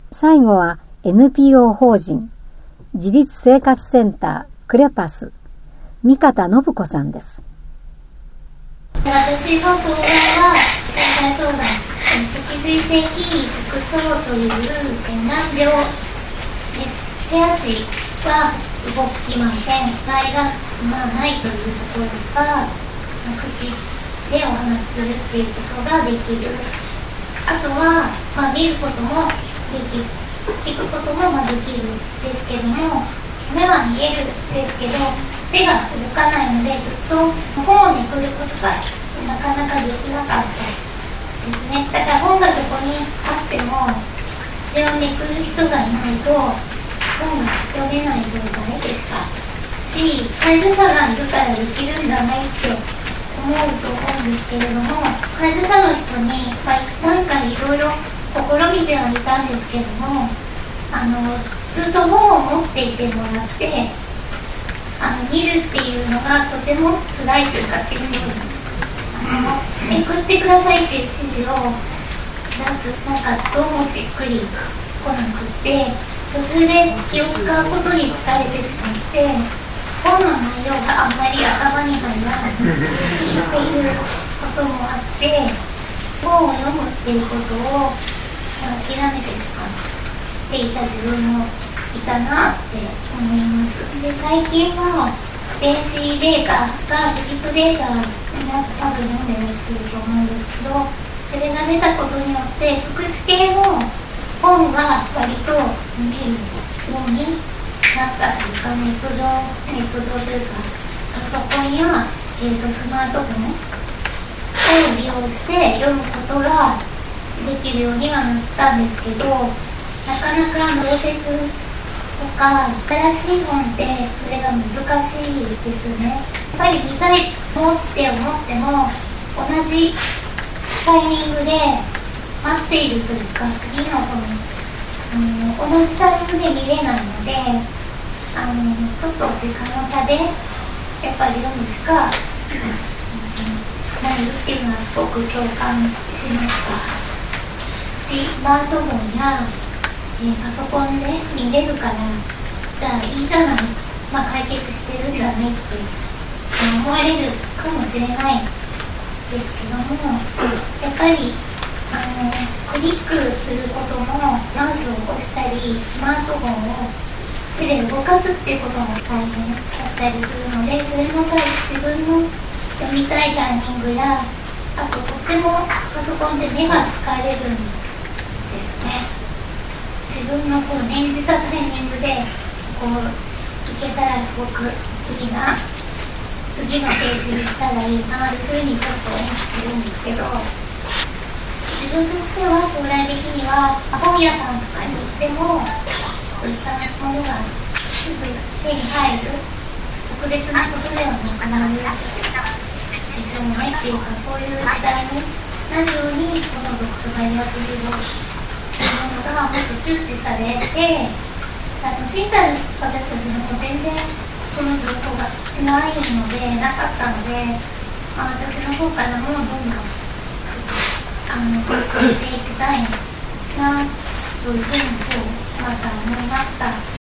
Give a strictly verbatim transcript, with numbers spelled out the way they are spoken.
最後は エヌピーオー 法人自立生活センタークレパス三方信子さんです。 私の相談は身体相談、脊髄性筋萎縮症という難病です。手足は動きません。肺がまあないというところが口でお話しするっていうことができる。あとは、まあ、見ることもできる、聞くこともまあできるんですけども、目は見えるんですけど手が動かないのでずっと本をめくることがなかなかできなかったですね。だから本がそこにあってもそれをめくる人がいないと本が読めない状態でしたし、介助者がいるからできるんじゃないって思うと思うんですけれども、介助者の人に、まあ、何かいろいろ試みてはいたんですけども、あのずっと本を持っていてもらってあの見るっていうのがとても辛いというかしんどい。あのめくってくださいっていう指示を出す、なんかどうもしっくりこなくって途中で気を使うことに疲れてしまって本の内容があんまり頭に入らないっていうこともあって本を読むっていうことを諦めてしまっていた自分もいたなって思います。で、最近は電子データがテキストデータ皆さん多分読んでらっしゃると思うんですけど、それが出たことによって福祉系の本が割と見えるようになったというか、ネット上ネット上というかパソコンや、えー、とスマートフォンを利用して読むことができるようにはなったんですけど、なかなか小説とか新しい本ってそれが難しいですね。やっぱり見たいと思って思っても同じタイミングで待っているというか、次のその、うん、同じタイミングで見れないので、あのちょっと時間の差でやっぱり読むしか、うん、ないっていうのはすごく共感しました。スマートフォンや、えー、パソコンで見れるからじゃあいいじゃない、まあ、解決してるんじゃないって思われるかもしれないですけども、やっぱりあのクリックすることもマウスを押したりスマートフォンを手で動かすっていうことも大変だったりするので、それもやっぱり自分の読みたいタイミングや、あととってもパソコンで目が疲れるんですね。自分のこう念じたタイミングでこういけたらすごくいいな、次のページに行ったらいいなというふうにちょっと思ってるんですけど、自分としては将来的には本屋さんとかに行ってもこういったものがすぐ手に入る、特別なことではなくなるでしょうねっていうか、そういう時代になるようにこの読書会やっているというのがもっと周知されて、あの身体の私たちのも全然その情報がないのでなかったので、まあ、私の方からもどんどんあの提供していきたいなというふうにまた思いました。